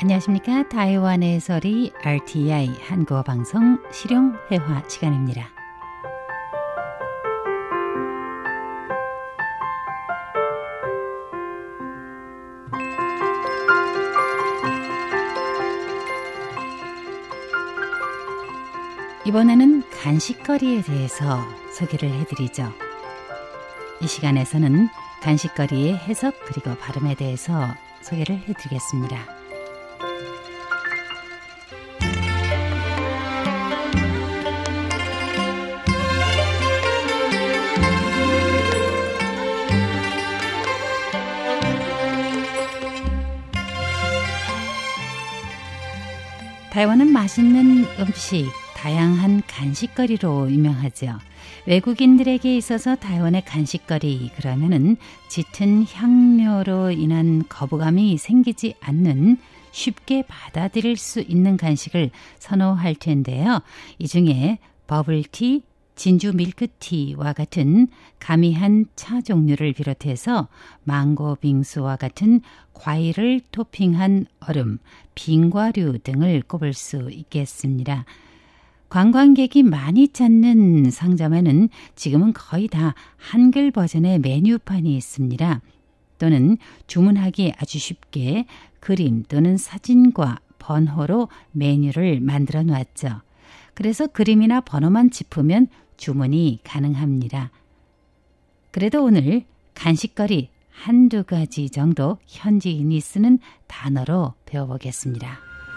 안녕하십니까. 타이완의 소리 RTI 한국어 방송 실용회화 시간입니다. 이번에는 간식거리에 대해서 소개를 해드리죠. 이 시간에서는 간식거리의 해석 그리고 발음에 대해서 소개를 해드리겠습니다. 타이완은 맛있는 음식, 다양한 간식거리로 유명하죠. 외국인들에게 있어서 타이완의 간식거리 그러면은 짙은 향료로 인한 거부감이 생기지 않는 쉽게 받아들일 수 있는 간식을 선호할 텐데요. 이 중에 버블티, 진주 밀크티와 같은 가미한 차 종류를 비롯해서 망고 빙수와 같은 과일을 토핑한 얼음, 빙과류 등을 꼽을 수 있겠습니다. 관광객이 많이 찾는 상점에는 지금은 거의 다 한글 버전의 메뉴판이 있습니다. 또는 주문하기 아주 쉽게 그림 또는 사진과 번호로 메뉴를 만들어 놨죠. 그래서 그림이나 번호만 짚으면 주문이 가능합니다. 그래도 오늘 간식거리 한두 가지 정도 현지인이 쓰는 단어로 배워보겠습니다.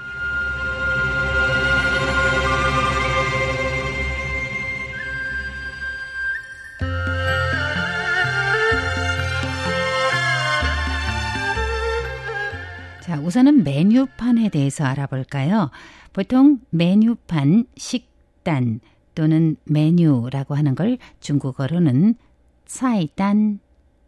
자, 우선은 메뉴판에 대해서 알아볼까요? 보통 메뉴판, 식단 또는 메뉴라고 하는 걸 중국어로는 차이단,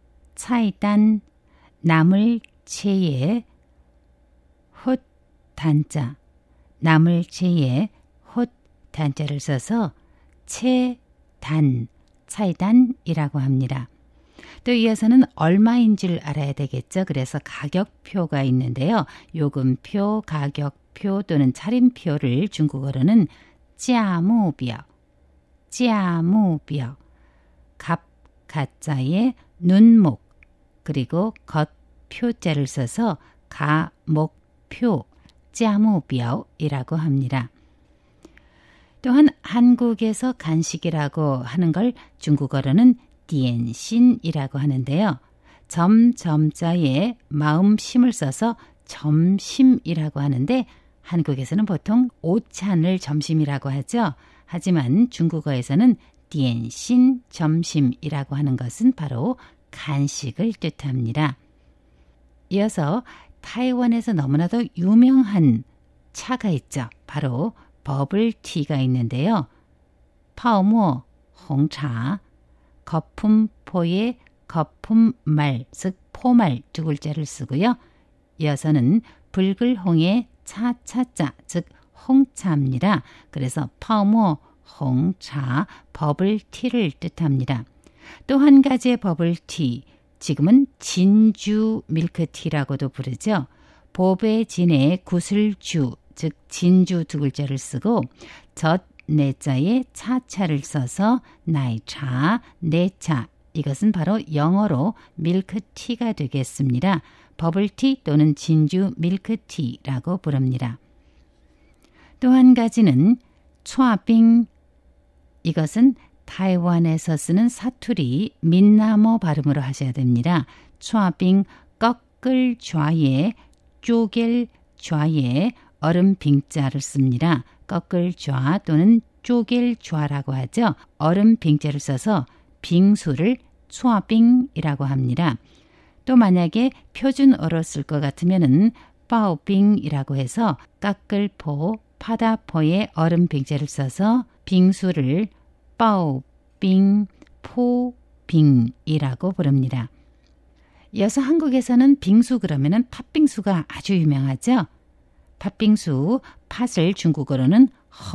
나물 체에 헛 단자, 나물 체에 헛 단자를 써서 체단, 차이단이라고 합니다. 또 이어서는 얼마인 줄 알아야 되겠죠. 그래서 가격표가 있는데요. 요금표, 가격표 또는 차림표를 중국어로는 价目表, 값, 가짜의 눈목, 그리고 겉, 표자를 써서 가목표, 价目表이라고 합니다. 또한 한국에서 간식이라고 하는 걸 중국어로는 点心이라고 하는데요. 점자에 마음심을 써서 점심이라고 하는데 한국에서는 보통 오찬을 점심이라고 하죠. 하지만 중국어에서는 点心 점심이라고 하는 것은 바로 간식을 뜻합니다. 이어서 타이완에서 너무나도 유명한 차가 있죠. 바로 버블티가 있는데요. 泡沫 홍차, 거품포의 거품말, 즉 포말 두 글자를 쓰고요. 이어서는 붉을홍의 차차자, 즉 홍차입니다. 그래서 泡沫 홍차, 버블티를 뜻합니다. 또 한 가지의 버블티, 지금은 진주 밀크티라고도 부르죠. 보배 진의 구슬주, 즉 진주 두 글자를 쓰고 젖 내자에 차차를 써서 나이차, 내차, 이것은 바로 영어로 밀크티가 되겠습니다. 버블티 또는 진주 밀크티라고 부릅니다. 또 한 가지는 촤빙, 이것은 타이완에서 쓰는 사투리 민나모 발음으로 하셔야 됩니다. 촤빙, 꺾을 좌에, 쪼갤 좌에 얼음 빙자를 씁니다. 꺾을 좌 또는 쪼갤 좌라고 하죠. 얼음 빙자를 써서 빙수를 촤빙이라고 합니다. 또 만약에 표준어로 쓸 것 같으면은 빠오빙이라고 해서 깎을포, 파다포에 얼음 빙자를 써서 빙수를 빠오빙, 포빙이라고 부릅니다. 이어서 한국에서는 빙수 그러면은 팥빙수가 아주 유명하죠. 팥빙수, 팥을 중국어로는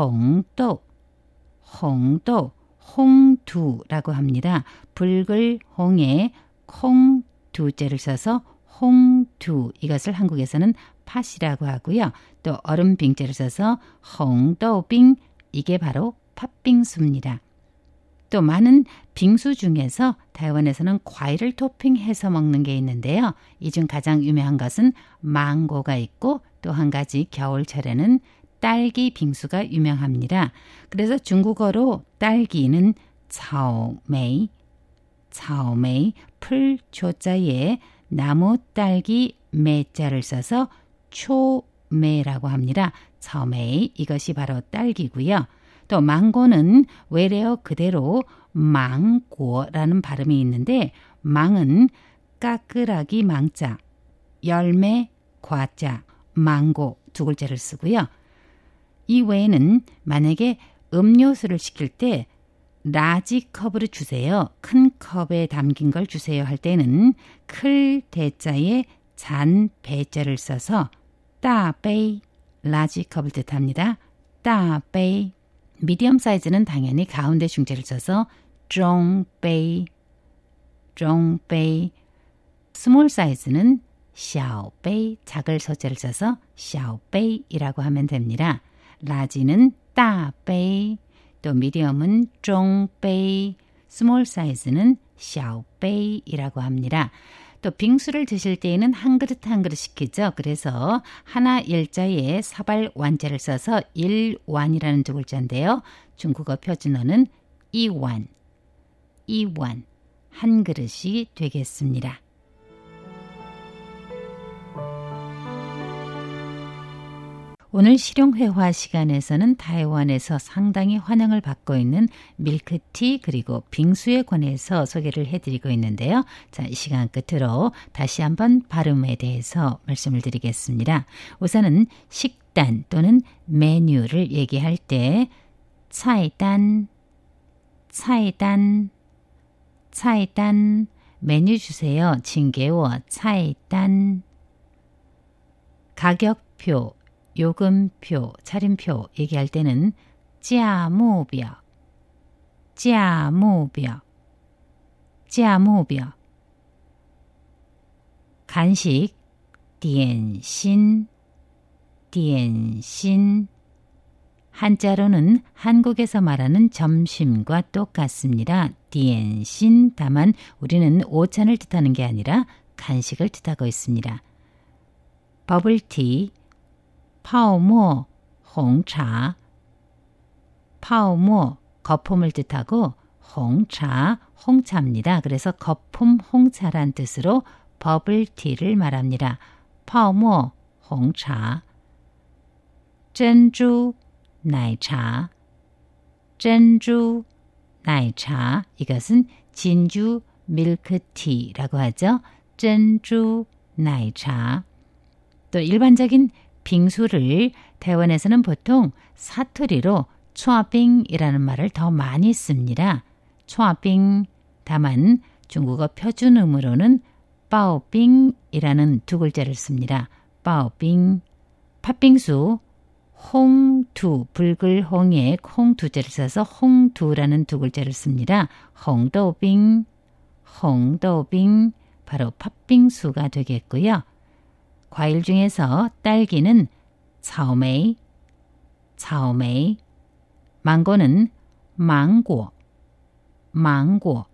홍두라고 합니다. 붉을 홍에 콩 두자를 써서 홍두, 이것을 한국에서는 팥이라고 하고요. 또 얼음 빙자를 써서 홍더빙, 이게 바로 팥빙수입니다. 또 많은 빙수 중에서台湾에서는 과일을 토핑해서 먹는 게 있는데요. 이 중 가장 유명한 것은 망고가 있고 또 한 가지 겨울철에는 딸기 빙수가 유명합니다. 그래서 중국어로 딸기는 草莓, 草莓, 풀 조자에 나무 딸기 매자를 써서 초매라고 합니다. 草莓, 이것이 바로 딸기고요. 또 망고는 외래어 그대로 망고라는 발음이 있는데 망은 까끄라기 망자, 열매, 과자, 망고 두 글자를 쓰고요. 이 외에는 만약에 음료수를 시킬 때 라지 컵으로 주세요. 큰 컵에 담긴 걸 주세요 할 때는 클 대자에 잔 배자를 써서 따베이, 라지 컵을 뜻합니다. 따베이. 미디엄 사이즈는 당연히 가운데 중재를 써서 중베이, 중베이. 스몰 사이즈는 小杯, 작을 소재를 써서 小杯이라고 하면 됩니다. 라지는 大杯, 또 미디엄은 中杯, 스몰 사이즈는 小杯이라고 합니다. 또 빙수를 드실 때에는 한 그릇 한 그릇 시키죠. 그래서 하나 일자에 사발 완자를 써서 일완이라는 두 글자인데요. 중국어 표준어는 이완, 이완, 한 그릇이 되겠습니다. 오늘 실용회화 시간에서는台湾에서 상당히 환영을 받고 있는 밀크티 그리고 빙수에 관해서 소개를 해드리고 있는데요. 자, 이 시간 끝으로 다시 한번 발음에 대해서 말씀을 드리겠습니다. 우선은 식단 또는 메뉴를 얘기할 때 차이단, 차이단, 차이단, 메뉴 주세요. 请给我菜单. 가격표, 요금표, 차림표 얘기할 때는 价目表, 价目表, 价目表. 간식, 点心, 点心. 한자로는 한국에서 말하는 점심과 똑같습니다. 点心, 다만 우리는 오찬을 뜻하는 게 아니라 간식을 뜻하고 있습니다. 버블티, 泡沫, 홍차, 泡沫, 거품을 뜻하고 홍차, 홍차입니다. 그래서 거품 홍차란 뜻으로 버블티를 말합니다. 泡沫, 홍차. 珍珠, 奶茶, 珍珠, 奶茶. 이것은 진주 밀크티라고 하죠. 珍珠, 奶茶. 또 일반적인 빙수를台湾에서는 보통 사투리로 추아빙이라는 말을 더 많이 씁니다. 추아빙, 다만 중국어 표준음으로는 빠오빙이라는 두 글자를 씁니다. 빠오빙. 팥빙수, 홍두, 붉을 홍에 콩 두 자를 써서 홍두라는 두 글자를 씁니다. 홍더빙, 홍더빙, 바로 팥빙수가 되겠고요. 과일 중에서 딸기는 草莓, 草莓, 망고는 망고, 망고.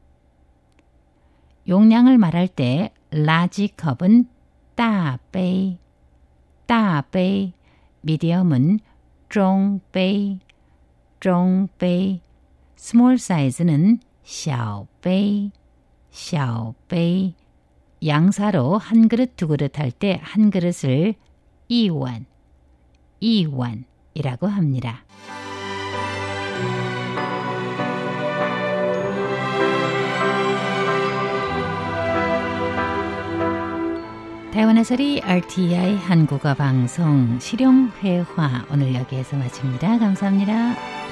용량을 말할 때 라지 컵은 大杯, 大杯, 미디엄은 中杯, 中杯, 스몰 사이즈는 小杯, 小杯. 양사로 한 그릇 두 그릇 할 때 한 그릇을 이완, 이완이라고 합니다.台湾의 소리 RTI 한국어 방송 실용회화 오늘 여기에서 마칩니다. 감사합니다.